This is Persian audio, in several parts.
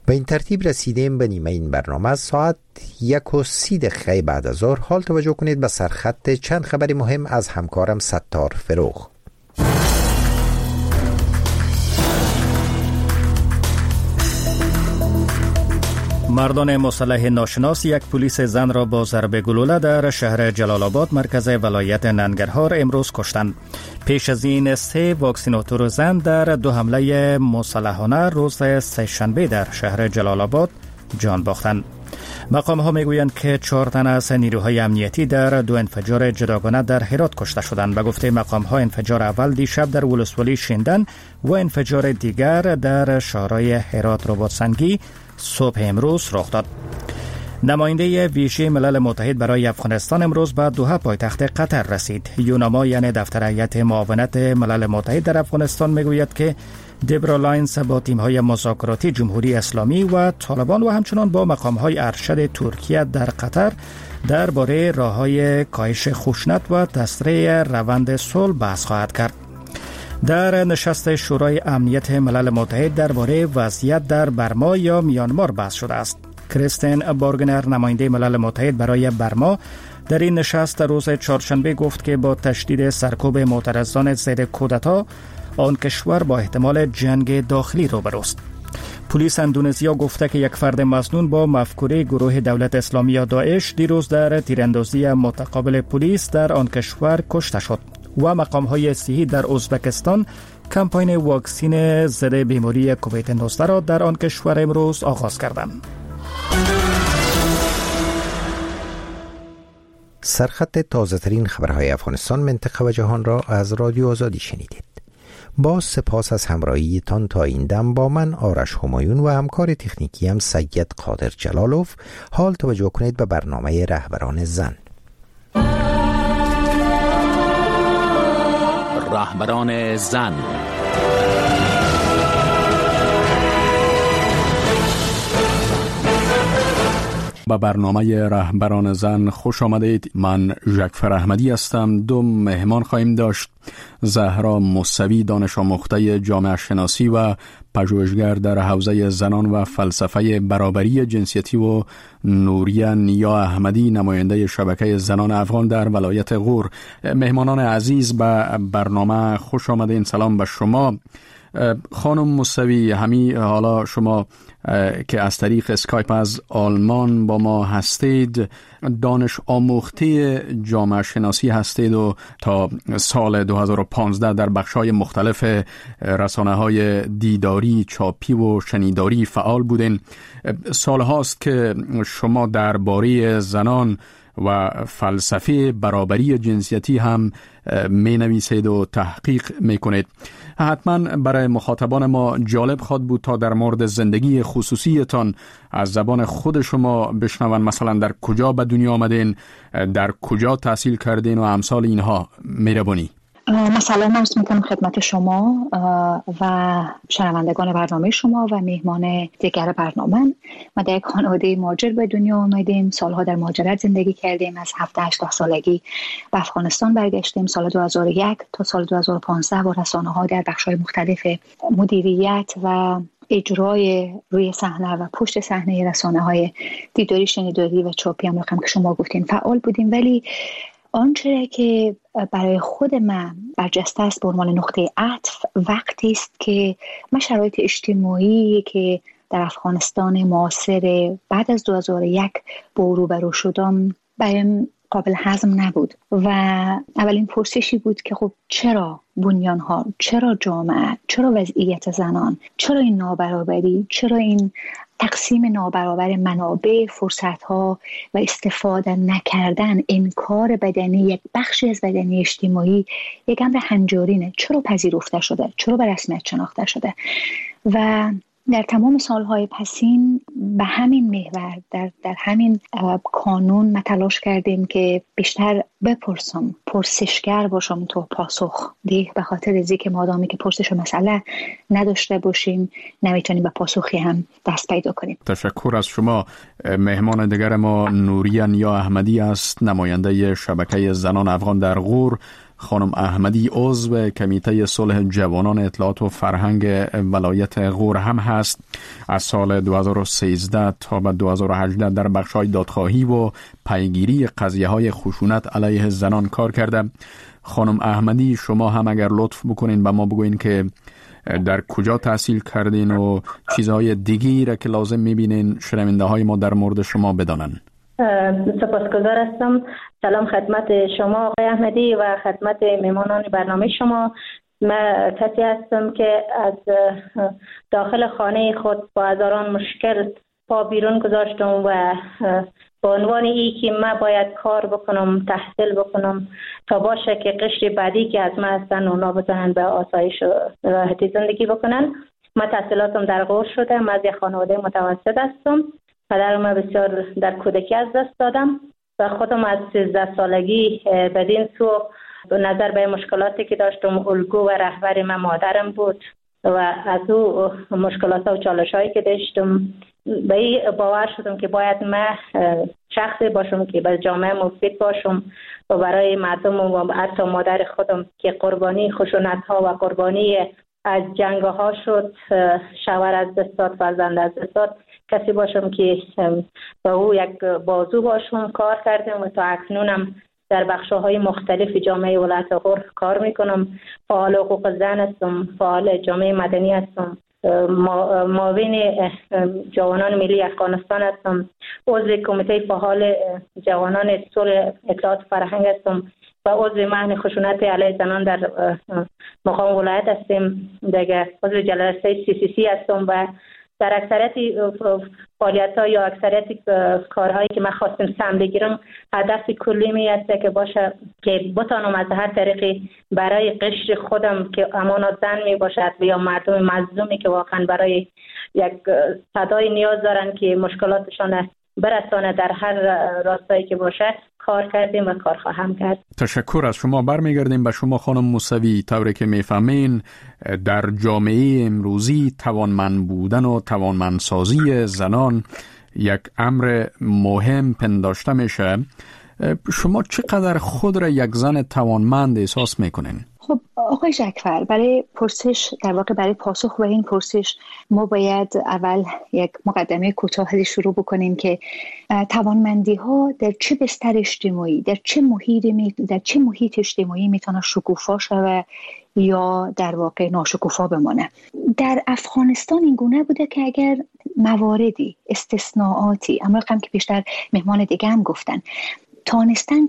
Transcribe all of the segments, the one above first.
به این ترتیب رسیدیم به نیمه این برنامه. از ساعت 1:30 بعد از ظهر حال توجه کنید به سرخط چند خبری مهم از همکارم ستار فروغ. مردان مسلح ناشناس یک پلیس زن را با ضرب گلوله در شهر جلال آباد مرکز ولایت ننگرهار امروز کشتند. پیش از این 3 واکسیناتور زن در 2 حمله مسلحانه روز سه‌شنبه در شهر جلال آباد جان باختند. مقام ها میگویند که 4 تن از نیروهای امنیتی در 2 انفجار جداگانه در هرات کشته شدند. به گفته مقام ها انفجار اول دیشب در ولسوالی شیندن و انفجار دیگر در شهرهای هرات رباطسنگی صبح امروز رخ داد. نماینده ویژه ملل متحد برای افغانستان امروز به دوحه پایتخت قطر رسید. یوناما یعنی دفتر هیئت معاونت ملل متحد در افغانستان میگوید که دبرا لاینز با تیم‌های مذاکراتی جمهوری اسلامی و طالبان و همچنان با مقام‌های ارشد ترکیه در قطر درباره راه‌های کاهش خشونت و تسریع روند صلح بحث خواهد کرد. در نشست شورای امنیت ملل متحد درباره وضعیت در برما یا میانمار بحث شده است. کریستین بارگنر نماینده ملل متحد برای برما در این نشست روز چهارشنبه گفت که با تشدید سرکوب معترضان ضد کودتا آن کشور با احتمال جنگ داخلی روبروست. پلیس اندونزیا گفته که یک فرد مسنون با مفکوره گروه دولت اسلامی یا داعش دیروز در تیراندازی متقابل پلیس در آن کشور کشته شد و مقام‌های صحی در ازبکستان کمپاین واکسین ضد بیماری کووید 19 را در آن کشور امروز آغاز کردند. سرخط تازه‌ترین خبرهای افغانستان، منطقه و جهان را از رادیو آزادی شنیدید. با سپاس از همراهیتان تا این دم با من آرش همایون و همکار تکنیکیم سید قادر جلالوف. حال توجه کنید به برنامه رهبران زن. رهبران زن. به برنامه رهبران زن خوش آمدید. من ژکفر احمدی هستم. 2 مهمان خواهیم داشت. زهرا موسوی، دانش آموخته جامعه شناسی و پژوهشگر در حوزه زنان و فلسفه برابری جنسیتی، و نوریه نیا احمدی، نماینده شبکه زنان افغان در ولایت غور. مهمانان عزیز به برنامه خوش آمدین. سلام به شما. خانم موسوی، حالا شما که از طریق اسکایپ از آلمان با ما هستید، دانش آموخته جامعه شناسی هستید و تا سال 2015 در بخش‌های مختلف رسانه‌های دیداری، چاپی و شنیداری فعال بودین. سال هاست که شما درباره زنان و فلسفه برابری جنسیتی هم می نویسید و تحقیق می کنید. حتما برای مخاطبان ما جالب خواهد بود تا در مورد زندگی خصوصیتان از زبان خود شما بشنون. مثلا در کجا به دنیا آمدین، در کجا تحصیل کردین و امثال اینها. مهربانی. سلام عرض می‌کنم خدمت شما و شنوندگان برنامه شما و مهمان دیگر برنامه. ما در یک خانواده مهاجر به دنیا آمدیم. سالها در مهاجرت زندگی کردیم. از 17-18 سالگی به افغانستان برگشتیم. سال 2001 تا سال 2015 با رسانه‌ها در بخش‌های مختلف مدیریت و اجرای روی صحنه و پشت صحنه رسانه‌های دیداری، شنیداری و چاپی هم رقم که شما گفتین فعال بودیم. ولی آنچه که برای خود من برجسته است به عنوان نقطه عطف وقتی است که من شرایط اجتماعی که در افغانستان معاصر بعد از 2001 با او روبرو شدم برایم قابل هضم نبود و اولین پرسشی بود که خب چرا بنیانها، چرا جامعه، چرا وضعیت زنان، چرا این نابرابری، چرا این تقسیم نابرابر منابع، فرصت‌ها و استفاده نکردن، انکار بدنی، یک بخشی از بدنی اجتماعی یک امر هنجارینه، چرا پذیرفته شده، چرا به رسمیت شناخته شده. و در تمام سالهای پسین به همین محور در همین کانون ما تلاش کردیم که بیشتر بپرسم، پرسشگر باشم تو پاسخ ده، به خاطر از اینکه مادامی که پرسش مسئله نداشته باشیم نمیتونیم به پاسخی هم دست پیدا کنیم. تشکر از شما. مهمان دیگر ما نوریه نیا احمدی است، نماینده شبکه زنان افغان در غور. خانم احمدی عضو کمیته صلح جوانان اطلاعات و فرهنگ ولایت غور هم هست. از سال 2013 تا به 2018 در بخش‌های دادخواهی و پیگیری قضیه‌های خشونت علیه زنان کار کرده. خانم احمدی، شما هم اگر لطف بکنین به ما بگوین که در کجا تحصیل کردین و چیزهای دیگی را که لازم میبینین شنونده های ما در مورد شما بدانن. سپاسگزار هستم. سلام خدمت شما آقای احمدی و خدمت مهمانان برنامه شما. من کسی هستم که از داخل خانه خود با هزاران مشکل پا بیرون گذاشتم و به عنوان ای که من باید کار بکنم، تحصیل بکنم تا باشه که قشر بعدی که از من هستن اونا بتونن به آسایش و راحتی زندگی بکنن. من تحصیلاتم در غور شده. من از یک خانواده متوسط هستم. پدرم بسیار در کودکی از دست دادم و خودم از 13 سالگی بدین سو نظر به مشکلاتی که داشتم الگو و رهبر من مادرم بود و از او مشکلات و چالش‌هایی که داشتم به این باور شدم که باید من شخصی باشم که به جامعه مفید باشم و برای مردم و حتی مادر خودم که قربانی خشونت‌ها و قربانی از جنگ‌ها شد، شوهر از دست داد، فرزند از دست داد، کسی باشم که با او یک بازو باشم. کار کردم و تا اکنونم در بخش‌های مختلف جامعه ولایت غور کار میکنم. فعال حقوق زن هستم، فعال جامعه مدنی هستم، معاون جوانان ملی افغانستان هستم، عضو کمیته فعال جوانان صلح اطلاعات فرهنگ هستم و عضو مهن خشونت علیه زنان در مقام ولایت هستیم. دیگه عضو جلسه CCC هستم و در اکثریت فعالیت‌ها یا اکثریت کارهایی که من خواستم سهم بگیرم هدف کلی می است که باشه که بتانم از هر طریقی برای قشر خودم که امانت زن می باشد یا مردم مظلومی که واقعا برای یک صدای نیاز دارن که مشکلاتشان برسانه در هر راستایی که باشه کار کردیم و کار خواهم کرد. تشکر از شما. برمیگردیم به شما خانم موسوی. طوری که میفهمین در جامعه امروزی توانمند بودن و توانمندسازی زنان یک امر مهم پنداشته میشه. شما چقدر خود را یک زن توانمند احساس میکنین؟ خب آقای جعفر، برای پرسش در واقع برای پاسخ به این پرسش ما باید اول یک مقدمه کوتاهی شروع بکنیم که توانمندی ها در چه بستر اجتماعی، در چه محیط اجتماعی میتونه شکوفا شوه یا در واقع ناشکوفا بمانه. در افغانستان این گونه بوده که اگر مواردی استثناءاتی، اما هم که بیشتر مهمان دیگه هم گفتن، تانستن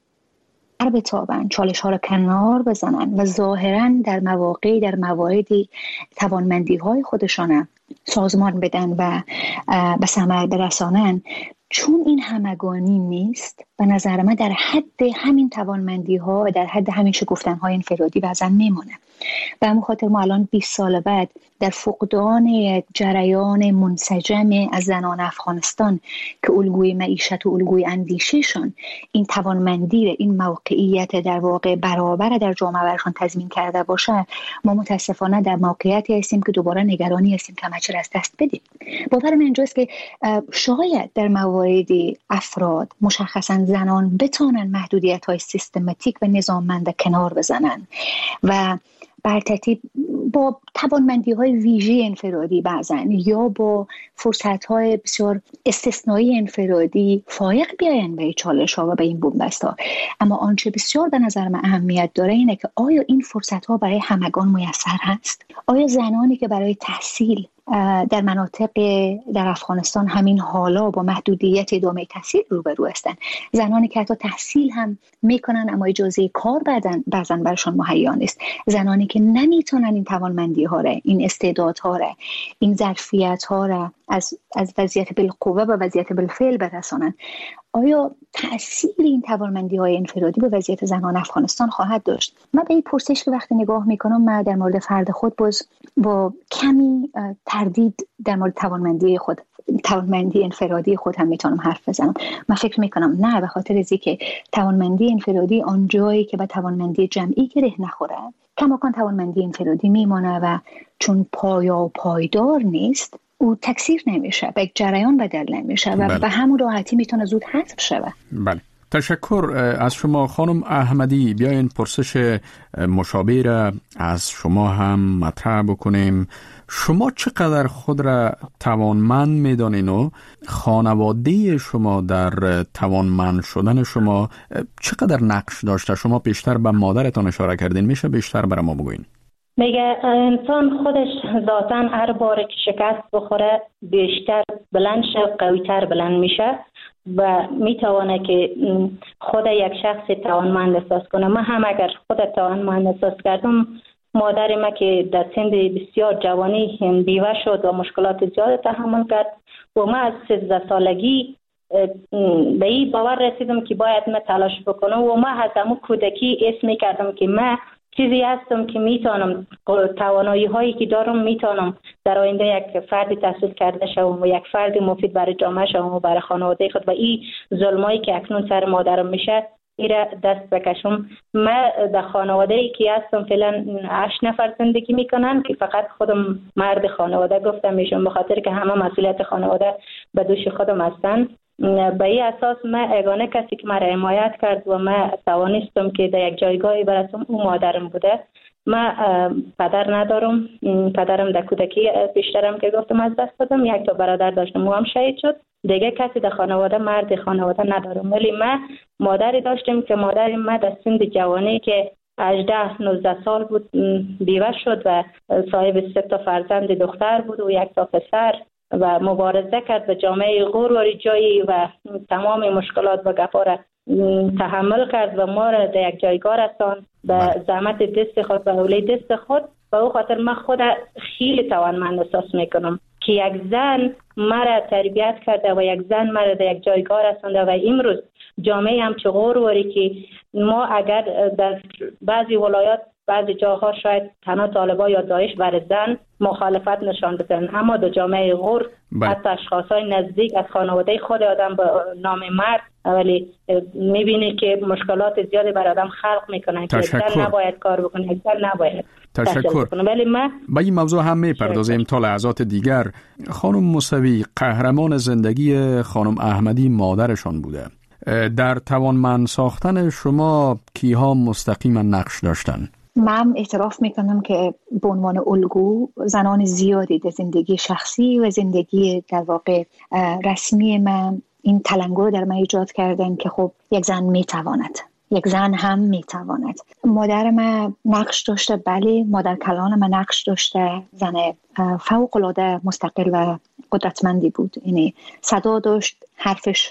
بتابن، چالش ها رو کنار بزنن و ظاهرا در مواردی توانمندی های خودشان سازمان بدن و به ثمر برسانن، چون این همگانی نیست به نظر من در حد همین توانمندی ها و در حد همین شگفتن های انفرادی بعضا میمونه. به همون خاطر ما الان 20 سال بعد در فقدان جریان منسجم از زنان افغانستان که الگوی معیشت و الگوی اندیشهشان این توانمندی، این موقعیت در واقع برابر در جامعه برشان تضمین کرده باشه، ما متاسفانه در موقعیتی هستیم که دوباره نگرانی هستیم که همه از دست بدیم. باورم اینجاست که شاید در مواردی افراد مشخصا زنان بتانن محدودیت های سیستماتیک و نظاممند کنار بزنن و بر ترتیب با توانمندی های ویژه انفرادی بعضن یا با فرصت های بسیار استثنایی انفرادی فایق بیاین به چالش ها و به این بنبست ها. اما آنچه بسیار به نظر من اهمیت داره اینه که آیا این فرصت ها برای همگان میسر هست؟ آیا زنانی که برای تحصیل در مناطق در افغانستان همین حالا با محدودیت ادامه تحصیل روبرو هستند، زنانی که حتی تحصیل هم میکنن اما اجازه کار بعضن برشان مهیا نیست، زنانی که نمیتونن این توانمندی ها را، این استعدادها را، این ظرفیت ها را از وضعیت بالقوه به وضعیت بالفعل برسانن، آیا تأثیر این توانمندی های انفرادی به وضعیت زنان افغانستان خواهد داشت؟ من به این پرسش که وقتی نگاه میکنم، من در مورد فرد خود باز با کمی تردید در مورد توانمندی انفرادی خود هم میتونم حرف بزنم. من فکر میکنم نه، به خاطر از اینکه توانمندی انفرادی آن جایی که به توانمندی جمعی گره نخوره، کماکان توانمندی انفرادی میمانه و چون پایدار نیست او تکثیر نمیشه، به یک جریان بدل نمیشه و به همون راحتی میتونه زود حذف شوه. بله، تشکر از شما خانم احمدی. بیاین پرسش مشابه را از شما هم مطرح بکنیم. شما چقدر خود را توانمند میدانین و خانواده شما در توانمند شدن شما چقدر نقش داشته؟ شما پیشتر به مادرتان اشاره کردین، میشه بیشتر برای ما بگوین؟ میگه انسان خودش ذاتاً هر بار که شکست بخوره بیشتر بلند شه، قوی‌تر بلند میشه و میتونه که خود یک شخص توانمند احساس کنه. من هم اگر خود توانمند احساس کردم، مادر ما که در سن بسیار جوانی بیوه شد و مشکلات زیاد تحمل کرد و من از 13 سالگی به این باور رسیدم که باید من تلاش بکنم و من از همون کودکی اسم کردم که من چیزی هستم که میتونم، توانایی هایی که دارم میتونم در آینده یک فردی تحصیل کرده شوم و یک فردی مفید برای جامعه شوم و برای خانواده خود و این ظلمایی که اکنون سر مادرم میشه ایره دست بکشم. من در خانواده ای که هستم فعلا 8 نفر زندگی میکنن که فقط خودم مرد خانواده گفتم میشم، به خاطر که همه مسئولیت خانواده به دوش خودم هستن. به این اساس من یگانه کسی که مرا حمایت کرد و من توانستم که در یک جایگاهی برسم اون مادرم بوده. من پدر ندارم، پدرم در کودکی بیشترم که گفتم از دست دادم. یک تا برادر داشتم، او هم شهید شد. دیگه کسی در خانواده، مرد خانواده ندارم. ولی من مادری داشتم که مادر من در سن جوانی که 18-19 سال بود بیوه شد و صاحب 3 تا فرزند دختر بود و 1 تا پسر و مبارزه کرد به جامعه غور جایی و تمام مشکلات و گپا را تحمل کرد و ما را در یک جایگاه رساند به زحمت دست خود و حوله دست خود. و او خاطر من خود خیلی توانمند احساس میکنم که یک زن مرا تربیت کرده و یک زن مرا در یک جایگاه رسانده و امروز جامعه هم چه غوروری که ما اگر در بعضی ولایات بعضی جاها شاید تنها طالبان یا داعش برای زن مخالفت نشان بدن، اما در جامعه غور حتی اشخاصای نزدیک از خانواده خود آدم به نام مرد ولی میبینی که مشکلات زیادی بر آدم خلق میکنن که زن نباید کار بکنه، زن نباید. تشکر. ولی من با این موضوع هم میپردازیم تا لحظات دیگر. خانم موسوی، قهرمان زندگی خانم احمدی مادرشان بوده. در توانمند ساختن شما کیها مستقیما نقش داشتن؟ من اعتراف میکنم که به عنوان الگو زنان زیادی در زندگی شخصی و زندگی در واقع رسمی من این تلنگر در من ایجاد کردن که خب یک زن میتواند، یک زن هم میتواند. مادر من نقش داشته، بله. مادر کلان من نقش داشته. زن فوق العاده مستقل و قدرتمندی بود. یعنی صدا داشت، حرفش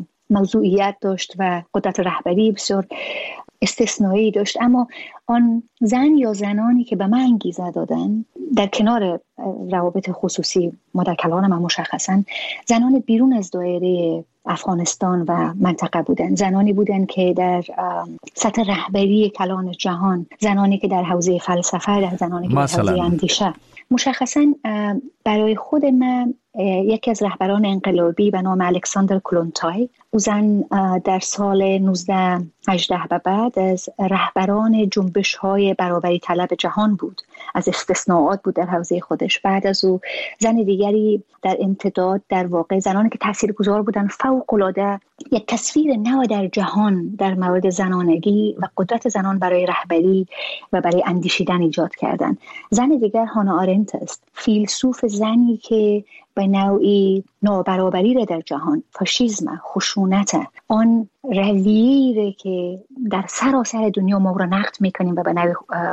موضوعیت داشت و قدرت رهبری بسیار استثنایی داشت. اما آن زن یا زنانی که به من انگیزه دادن در کنار روابط خصوصی مادر کلان من مشخصا زنان بیرون از دایره افغانستان و منطقه بودن، زنانی بودن که در سطح رهبری کلان جهان، زنانی که در حوزه فلسفه، در زنانی که در حوزه اندیشه. مشخصا برای خود من یکی از رهبران انقلابی به نام الکساندر کلونتای، او زن در سال 1918 به بعد از رهبران جنبش‌های برابری طلب جهان بود، از استثناءات بود در حوزه خودش. بعد از او زن دیگری در امتداد، در واقع زنانی که تاثیرگذار بودن، فوق‌العاده یک تصویر نو در جهان در مورد زنانگی و قدرت زنان برای رهبری و برای اندیشیدن ایجاد کردن. زن دیگر هانا آرنت است، فیلسوف زنی که به نوعی نابرابری را در جهان، فاشیسم، خشونت، آن رویه‌ای که در سراسر دنیا ما را نقد میکنیم و به نوعی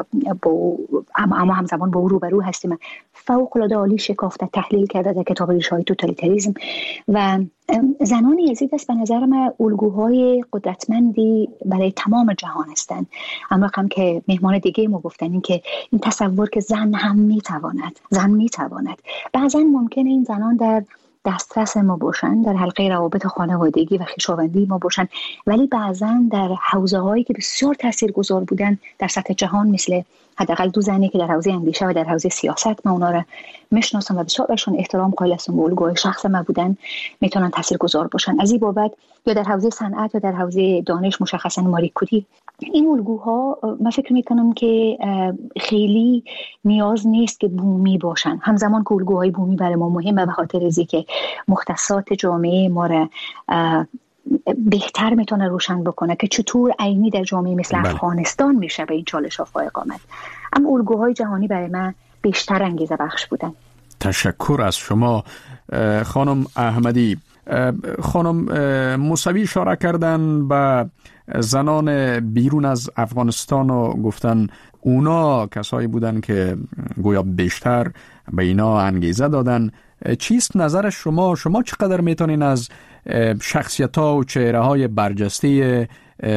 اما همزمان با او روبرو هستیم، فوق‌العاده عالی شکافته تحلیل کرده در کتاب ریشه‌های توتالیتاریسم. و زنان یزید است به نظر من الگوهای قدرتمندی برای تمام جهان هستند. اما هم که مهمان دیگه ما گفتن این که این تصور که زن هم میتواند، زن میتواند. بعضا ممکنه این زنان در دسترس ما باشن، در حلقه روابط خانوادگی و خویشاوندی ما باشن، ولی بعضا در حوزه هایی که بسیار تاثیرگذار بودن در سطح جهان، مثل حداقل 2 زنی که در حوزه اندیشه و در حوزه سیاست من اونا را میشناسم و بسیار بهشون احترام قائل هستم و الگوی شخص من بودن، میتونن تاثیرگذار باشن. از این بابت یا در حوزه صنعت یا در حوزه دانش، مشخصا ماری کوری، این الگوها من فکر میکنم که خیلی نیاز نیست که بومی باشن. همزمان که الگوهای بومی برای ما مهمه به خاطر اینکه مختصات جامعه ما را بهتر میتونه روشن بکنه که چطور عینی در جامعه مثل افغانستان میشه به این چالش ها فائق آمد. اما الگوهای جهانی برای من بیشتر انگیزه بخش بودن. تشکر از شما خانم احمدی. خانم موسوی اشاره کردن به زنان بیرون از افغانستان و گفتن اونا کسایی بودن که گویا بیشتر به اینا انگیزه دادن. چیست نظر شما؟ شما چقدر میتونین از شخصیت‌ها و چهره‌های برجسته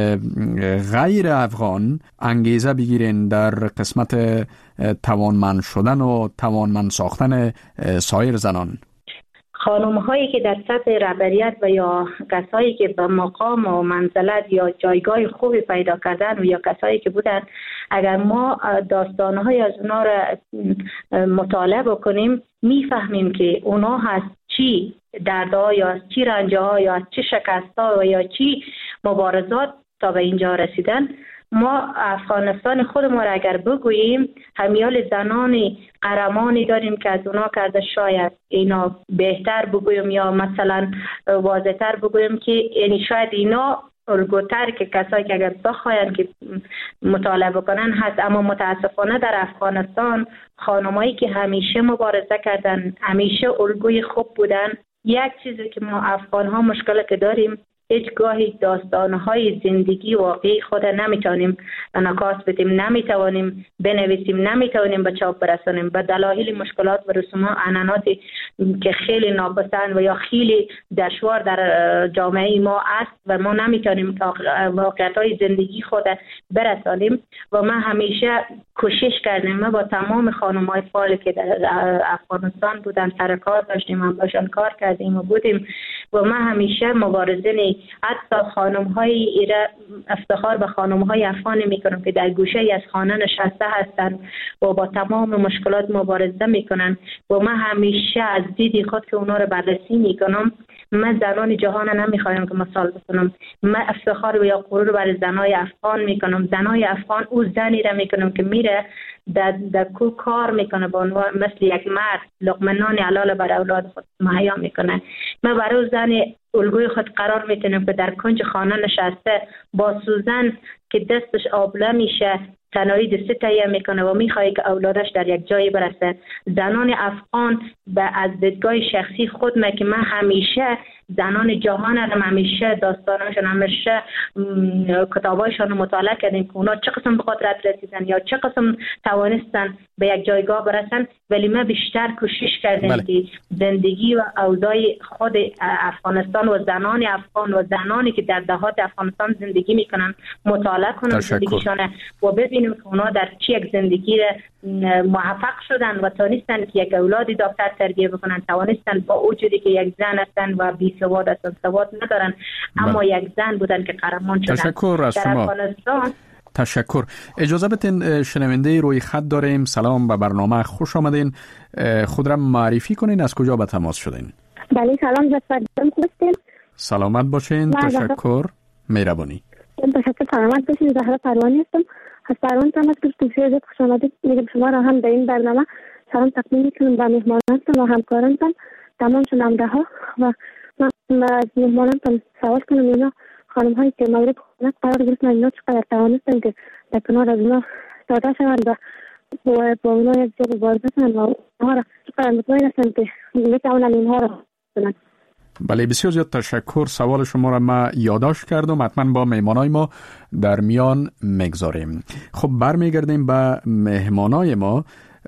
غیر افغان انگیزه بگیرین در قسمت توانمند شدن و توانمند ساختن سایر زنان؟ خانم هایی که در سطح رهبریت و یا کسایی که به مقام و منزلت یا جایگاه خوبی پیدا کردن و یا کسایی که بودن، اگر ما داستانهای از اونا را مطالعه بکنیم میفهمیم که اونا از چی دردها یا از چی رنجها یا از چی شکستها و یا چی مبارزات تا به اینجا رسیدن. ما افغانستان خود ما را اگر بگوییم همیال زنان قهرمانی داریم که از اونا کرده، شاید اینا بهتر بگویم یا مثلا واضح‌تر بگویم که یعنی شاید اینا الگوتر که کسایی که اگر بخواین که مطالعه بکنن هست. اما متاسفانه در افغانستان خانمایی که همیشه مبارزه کردن، همیشه الگوی خوب بودن. یک چیزی که ما افغان ها مشکل که داریم، هیچ گاهی داستانهای زندگی واقعی خود نمیتونیم انعکاس بدیم، نمیتوانیم بنویسیم، نمیتوانیم به چاپ برسانیم به دلایل مشکلات و رسومات عنعناتی که خیلی ناپسند و یا خیلی دشوار در جامعه ما است و ما نمیتونیم واقعیت‌های زندگی خود برسانیم. و ما همیشه کوشش کردیم، ما با تمام خانم‌های فعالی که در افغانستان بودن سر کار داشتیم، هم باشون کار کردیم و بودیم و ما همیشه مبارزین حتی خانم‌های ایره افتخار به خانم‌های افغانی میکنم که در گوشه از خانه نشسته هستند و با تمام مشکلات مبارزه میکنن و من همیشه از دید خود که اونا رو بررسی میکنم. من زنان جهان نمیخوایم که مثال بزنم، من افتخار و یا غرور بر زنای افغان میکنم. زنای افغان او زنی را میکنم که میره در کو کار میکنه با مثل یک مرد لقمه نان حلال بر اولاد خود مهیا میکنه. من برای زن الگوی خود قرار میتونم که در کنج خانه نشسته با سوزن که دستش آبله میشه تنهایی دسته تهیه میکنه و میخواد که اولادش در یک جایی برسه. زنان افغان از دیدگاه شخصی خود که من همیشه زنان جهان هم همیشه داستانشون همیشه کتابایشون مطالعه کردیم که اونا چه قسم به قدرت رسیدن یا چه قسم توانستن به یک جایگاه برسن، ولی ما بیشتر کوشش کردیم که زندگی و اوضاع خود افغانستان و زنان افغان و زنانی که در دهات افغانستان زندگی میکنن مطالعه کنن زندگیشون و ببینیم که اونا در چه یک زندگی موفق شدن و توانستن که یک اولادی دکتر تربیه بکنن، توانستن با وجودی که یک زن هستن و بی سواد هستن، سواد ندارن اما یک زن بودن که قهرمان شدن. تشکر از شما. تشکر. اجازه بدین شنونده روی خط داریم. سلام به برنامه، خوش آمدین. خود را معرفی کنین، از کجا به تماس شدین؟ بله سلام زفردم، خوبستین؟ سلامت باشین. تشکر. مهربانی. تشکر. سلامت باشین. زهرا پروانی هستم از پروان تماس گرفتم. زیاد خوش آمدید. میگم شما را هم در این برنامه سلام تقدیم میکنم به مهمانانتان و همکارانتان تمام شنونده ها و من از مهمانانتان سوال کنم اینا خانم هایی که مورد خونت قرار گرفتن اینا چقدر توانستن که در کنار از اونا ساده شوند و با اونا یک جا مبارزه کنند و اونها را چقدر مطمئن هستند که میتوانند اینها را کنند. بله بسیار زیاد تشکر. سوال شما را ما یادداشت کردم، حتما با مهمانای ما در میان میگذاریم. خب برمیگردیم به مهمانای ما.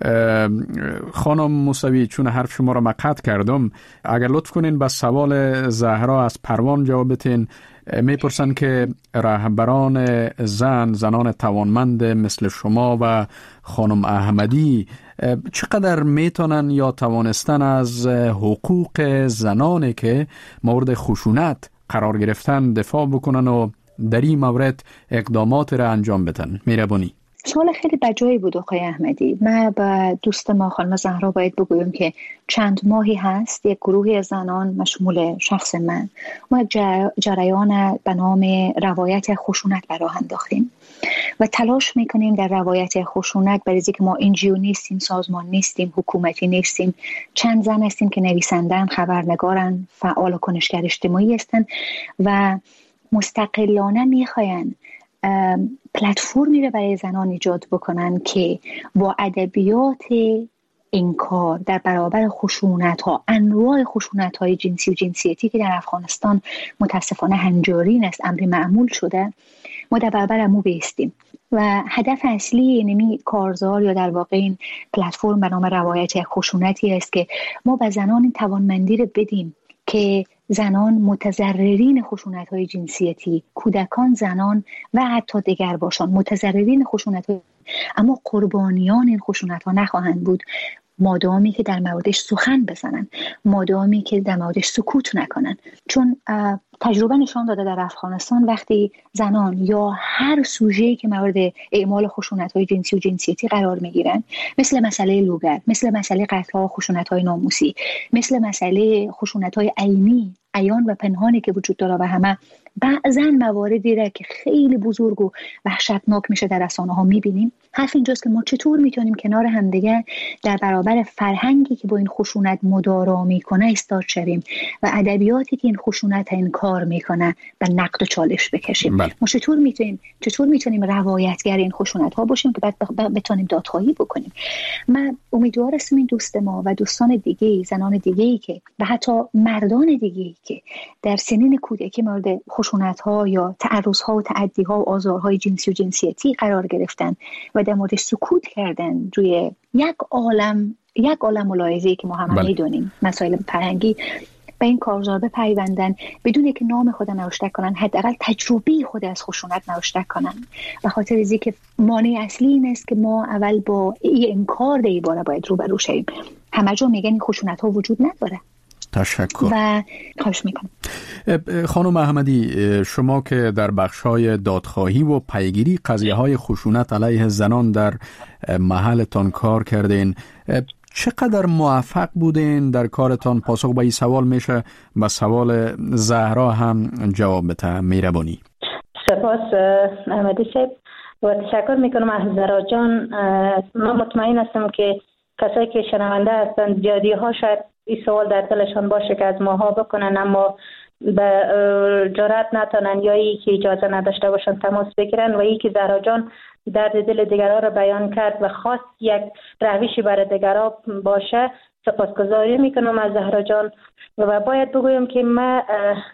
خانم موسوی، چون حرف شما را قطع کردم، اگر لطف کنین به سوال زهرا از پروان جواب بدین. میپرسن که رهبران زنان توانمند مثل شما و خانم احمدی چقدر میتونن یا توانستن از حقوق زنانی که مورد خشونت قرار گرفتن دفاع بکنن و در این مورد اقدامات را انجام بدن؟ مهربانی. سوال خیلی بجایی بود آقای احمدی. من با دوست ما خانم زهرا باید بگویم که چند ماهی هست یک گروهی زنان مشمول شخص من ما جریان به نام روایت خشونت به راه انداختیم و تلاش میکنیم در روایت خشونت، برای اینکه ما NGO نیستیم، سازمان نیستیم، حکومتی نیستیم، چند زن هستیم که نویسندن، خبرنگارن، فعال و کنشگر اجتماعی هستن و مستقلانه میخواین پلتفرمی رو برای زنان ایجاد بکنن که با ادبیات انکار در برابر خشونت ها، انواع خشونت های جنسی و جنسیتی که در افغانستان متاسفانه هنجارین است، امری معمول شده، ما در برابر امو بیستیم و هدف اصلی اینمی کارزار یا در واقع این پلتفرم به نام روایت خشونتی است که ما به زنان این توانمندی رو بدیم که زنان متضررین خشونت‌های جنسیتی، کودکان، زنان و حتی دیگر باشان متضررین خشونت‌های، اما قربانیان این خشونت‌ها نخواهند بود مادامی که در موردش سخن بزنن، مادامی که در موردش سکوت نکنن. چون تجربه نشان داده در افغانستان وقتی زنان یا هر سوژه‌ای که مورد اعمال خشونت‌های جنسی و جنسیتی قرار می‌گیرن، مثل مسئله لوگر، مثل مسئله قتل‌ها و خشونت‌های ناموسی، مثل مسئله خشونت‌های عینی، عیان و پنهانی که وجود داره و همه بعضا مواردی را که خیلی بزرگ و وحشتناک میشه در رسانه‌ها می‌بینیم. حرف اینجاست که ما چطور میتونیم کنار همدیگه در برابر فرهنگی که با این خشونت مدارا میکنه ایستاد شویم و ادبیاتی که این خشونت انکار میکنه به نقد و چالش بکشیم. ما چطور میتونیم روایتگر این خشونت ها باشیم که بعد بتونیم دادخواهی بکنیم. من امیدوار هستم این دوست ما و دوستان دیگه، زنان دیگه‌ای که و حتی مردان دیگه‌ای که در سنین کودکی مورد خشونت ها یا تعرض ها و تعدی ها و آزارهای جنسی و جنسیتی قرار گرفتن و در موردش سکوت کردن روی یک عالم ملاحظه‌ای که ما هم میدونیم، مسائل فرهنگی، به این کارزار بپیوندن بدون که نام خود نوشته کنن، حداقل تجربه خود از خشونت نوشته کنن. به خاطر از اینکه مانع اصلی این است که ما اول با این انکار در این باره باید روبرو شیم. همه جا میگن این خشونت ها وجود نداره. تشکر و خواهش میکنم. خانم احمدی، شما که در بخش‌های دادخواهی و پیگیری قضیه‌های خشونت علیه زنان در محلتان کار کردین، چقدر موفق بودین در کارتان؟ پاسخ به این سوال میشه به سوال زهرا هم جواب بده. مهربانی. سپاس احمدی صاحب و تشکر میکنم از زهرا جان. من مطمئن هستم که کسایی که شنونده هستند زیادی ها شاید این سوال در دلشان باشه که از ماها بکنن اما به جرأت نتونن یا ای که اجازه نداشته باشن تماس بگیرن و ای که زهرا جان درد دل دیگرها را بیان کرد و خواست یک روشی برای دیگرها باشه. سپاسگزاری میکنم از زهرا جان و باید بگویم که من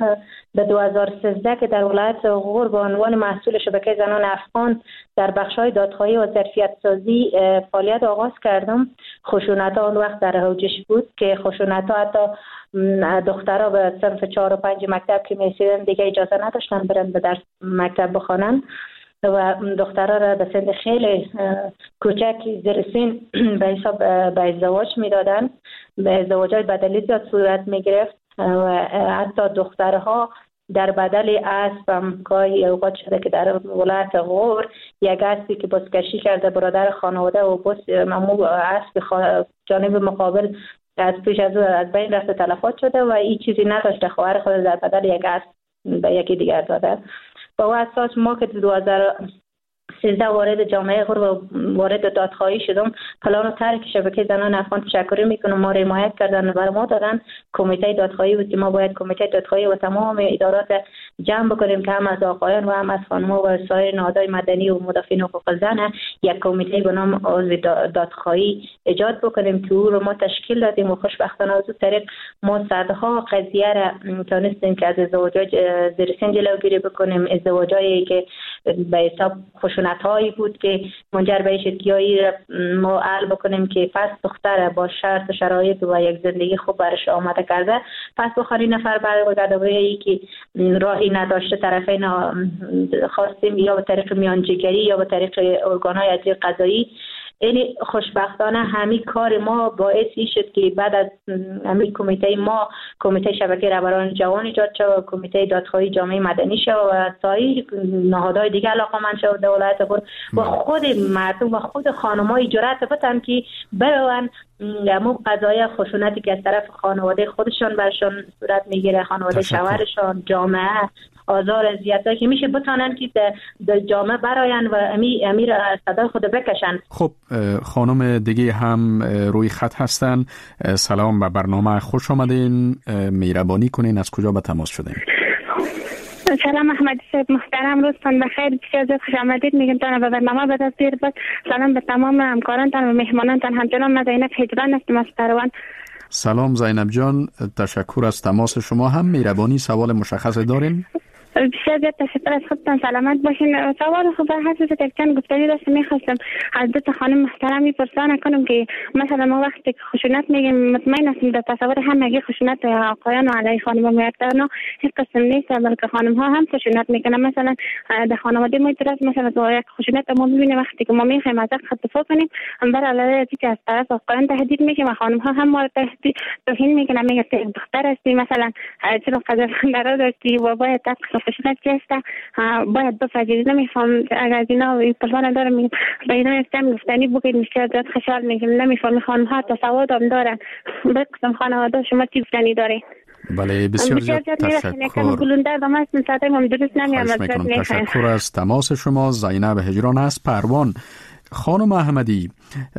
به 2013 که در ولایت غور به عنوان مسئول شبکه زنان افغان در بخش‌های دادخواهی و ظرفیت سازی فعالیت آغاز کردم. خشونت‌ها اون وقت در اوجش بود که خشونت‌ها حتی دخترها به صنف 4 و 5 مکتب که می‌رسیدن دیگه اجازه نداشتن برن به درس مکتب بخوانن و دخترها را به سن خیلی کوچک زیر سن به حساب به ازدواج میدادن. به ازدواجات بدلی زیاد صورت میگرفت و حتی دخترها در بدل اسب هم گاهی اوقات شده که در ولایت غور یک اسبی که بازکشی کرده برادر خانواده و بس ممو اسب جانب مقابل از پیش از او از بین رفته تلفات شده و این چیزی نداشته، خواهر خود در بدل یک اسب به یکی دیگر داده. با او اساس ما که 2013 وارد جامعه غور و وارد دادخواهی شدم، پلان و طرح شبکه زنان افغان تشکر میکنم ما را حمایت کردن و برای ما دادن. کمیته دادخواهی بود که ما باید کمیته دادخواهی و تمام ادارات جمع بکنیم که هم از آقایان و هم از خانم‌ها و سایر نهادهای مدنی و مدافعین حقوق زن یک کمیته به نام عضو دادخواهی ایجاد بکنیم که او رو ما تشکیل دادیم و خوشبختانه از طریق ما صدها قضیه را تونستیم که از ازدواجات زیر سن جلوگیری بکنیم. ازدواجایی که به حساب خشونت‌هایی بود که منجر به اشتیاقی ما حل بکنیم که پس دختر با شرط و شرایط و یک زندگی خوب برش آماده کرده پس بخوری نفر برگردوی که راهی نداشته طرفین خواستیم یا به طریق میانجیگری یا به طریق ارگان‌های عدلی قضایی این خوشبختانه همین کار ما باعثی شد که بعد از همین کمیته ما، کمیته شبکه رهبران جوان ایجاد شد، کمیته دادخواهی جامعه مدنی شد و سایر نهادهای دیگه علاقه‌مند شد در ولایت بور و خود مردم و خود خانم‌ها جرأت بتن که برون همون قضایای خشونتی که از طرف خانواده خودشان برشان صورت میگیره، خانواده شوهرشان، جامعه، آزار اذیتایی که میشه بتونن که در جامعه براین و امیر صدای خود بکشن. خب خانم دیگه هم روی خط هستن. سلام به برنامه، خوش آمدین. مهربانی کنین از کجا به تماس شدین؟ سلام احمدی صاحب محترم، روزتان بخیر. بسیار زیاد خوش آمدید میگم تان به برنامه به دستگیر بود. سلام به تمام همکارانتان و مهمانانتان. همچنان من زینب هجران هستم از پروان. سلام زینب جان، تشکر از تماس شما. هم مهربانی سوال مشخص دارین؟ بسیار زیاد تشکر از خودتان، سلامت باشین. سوال خب هر چیز تکتن گفتگی داشتم، میخواستم از دو تا خانم محترم میپرسان کنم که مثلا ما وقتی که خشونت میگیم مطمئن هستیم در تصور همگی خشونت آقایان و علیه خانم میاد، هیچ قسم نیست، بلکه خانم ها هم خشونت میکنن. مثلا در خانواده ما درست مثلا یک خشونت ما میبینیم وقتی که ما میخوایم از حق دفاع کنیم، هم بر علیه که از طرف آقایان تهدید میشه و خانم ها هم ما توهین میکنن، میگن دختر هستی مثلا چرا قدر درا داشتی و باید خشونت جسته باید بفجرید. نمیفهم اگر اینا پرسان دارم میگم به اینا استم گفتنی بگید میشه داد خشال میگم نمیفهم خانم ها تصاوت هم دارن به قسم خانواده شما چی گفتنی داره. بله بسیار زیاد تشکر از تماس شما. زینب هجران از پروان. خانم احمدی،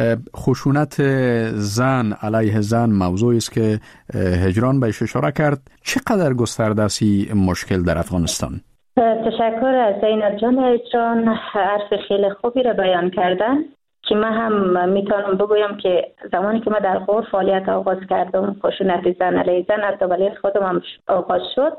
خشونت زن علیه زن موضوعی است که هجران بهش اشاره کرد. چقدر گسترده است این مشکل در افغانستان؟ تشکر از زینب جان هجران، حرف خیلی خوبی را بیان کردن که من هم میتونم بگویم که زمانی که من در غور فعالیت آغاز کردم، خشونت زن علیه زن از دوله خودم هم آغاز شد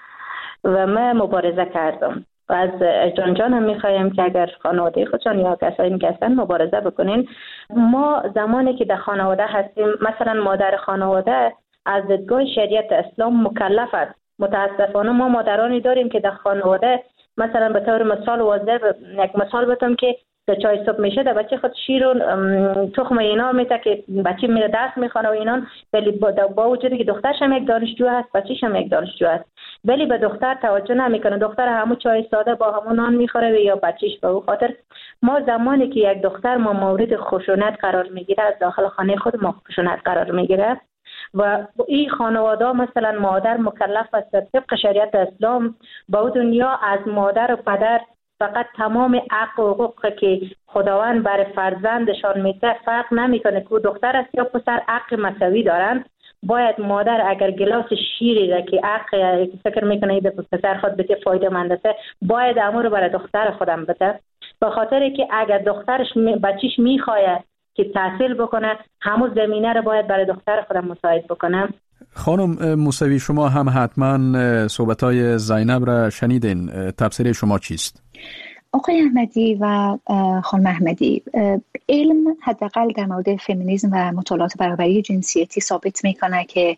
و من مبارزه کردم و از جان هم میخوایم که اگر خانواده خودشان یا کسایی که هستن مبارزه بکنین. ما زمانی که در خانواده هستیم، مثلا مادر خانواده از دیدگاه شریعت اسلام مکلف است. متاسفانه ما مادرانی داریم که در خانواده مثلا به طور مثال واضح یک مثال بتم که در چای صبح میشه در بچه خود شیر و تخم اینا میده که بچه میره درس میخونه و اینا، ولی با وجودی که دخترش هم یک دانشجو هست، بچه‌ش هم یک دانشجو هست، ولی به دختر توجه نمیکنه. دختر همون چای ساده با همون نان میخوره یا بچه‌ش. به خاطر ما زمانی که یک دختر ما مورد خشونت قرار میگیره، از داخل خانه خود ما خشونت قرار میگیره و این خانواده مثلا مادر مکلف است طبق شریعت اسلام با دنیا از مادر و پدر فقط تمام حق و حقوقی که خداوند برای فرزندشان میده فرق نمیکنه که دختر است یا پسر، حق مساوی دارن. باید مادر اگر گلاس شیری را که حق فکر میکنه به پسر خود بده فایده مند است، باید امر رو برای دختر خودم بده، به خاطر که اگر دخترش بچیش میخواد که تحصیل بکنه، همون زمینه رو باید برای دختر خودم مساعد بکنم. خانم موسوی، شما هم حتما صحبت‌های زینب را شنیدین. تفسیر شما چیست؟ آقای احمدی و خانم احمدی، علم حداقل در مورد فمینیسم و مطالعات برابری جنسیتی ثابت میکنه که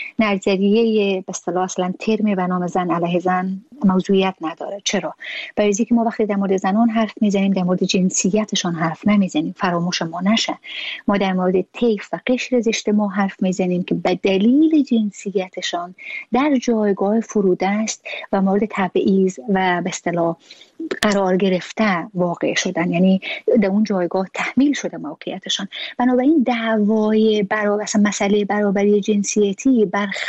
نظریه به اصطلاح اصلا ترم و نام زن علیه زن موضوعیت نداره. چرا؟ برای اینکه ما وقتی در مورد زنان حرف میزنیم در مورد جنسیتشان حرف نمیزنیم، فراموش ما نشه. ما در مورد طیف و قشر زشت ما حرف میزنیم که به دلیل جنسیتشان در جایگاه فروده است و مورد تبعیض و به اصطلاح قرار گرفته واقع شدن، یعنی در اون جایگاه تحمیل شده موقعیتشان. بنابراین دعوای مسئله برابری جنسیتی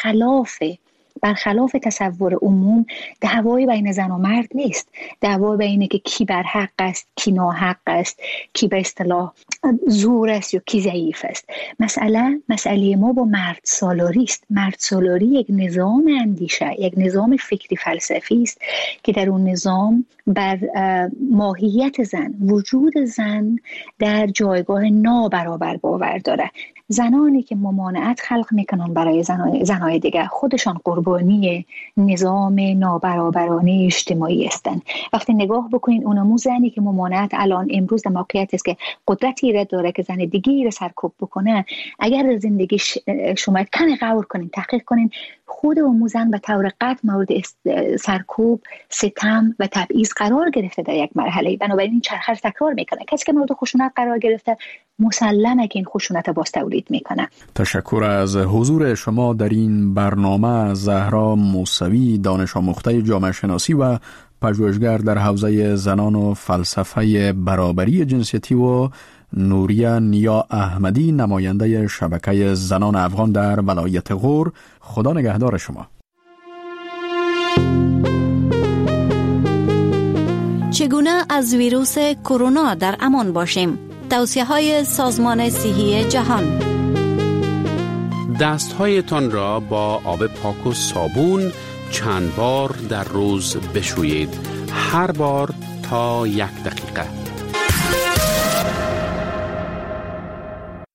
برخلاف تصور عموم دعوای بین زن و مرد نیست. دعوای بینه که کی بر حق است، کی ناحق است، کی به اصطلاح زور است یا کی ضعیف است. مسئله ما با مرد سالاری است. مرد سالاری یک نظام اندیشه، یک نظام فکری فلسفی است که در اون نظام بر ماهیت زن، وجود زن در جایگاه نابرابر باور داره. زنانی که ممانعت خلق میکنن برای زنهای دیگر خودشان قربانی نظام نابرابرانه اجتماعی هستند. وقتی نگاه بکنین اونمو زنی که ممانعت الان امروز در موقعیت است که قدرتی را داره که زن دیگری را سرکوب بکنه، اگر در زندگی شما کمی غور کنین، تحقیق کنین، خود اون زن به طور قطع مورد سرکوب، ستم و تبعیض قرار گرفته در یک مرحله. بنابراین چرخه تکرار میکنه. کسی که مورد خشونت قرار گرفته مسلمه که این خشونت باز تولید میکنه. تشکر از حضور شما در این برنامه. زهرا موسوی، دانش آموخته جامعه شناسی و پژوهشگر در حوزه زنان و فلسفه برابری جنسیتی، و نوریه نیا احمدی، نماینده شبکه زنان افغان در ولایت غور. خدا نگهدار شما. چگونه از ویروس کرونا در امان باشیم؟ توصیه‌های سازمان صحی جهان. دستهایتان را با آب پاک و صابون چند بار در روز بشویید، هر بار تا 1 دقیقه.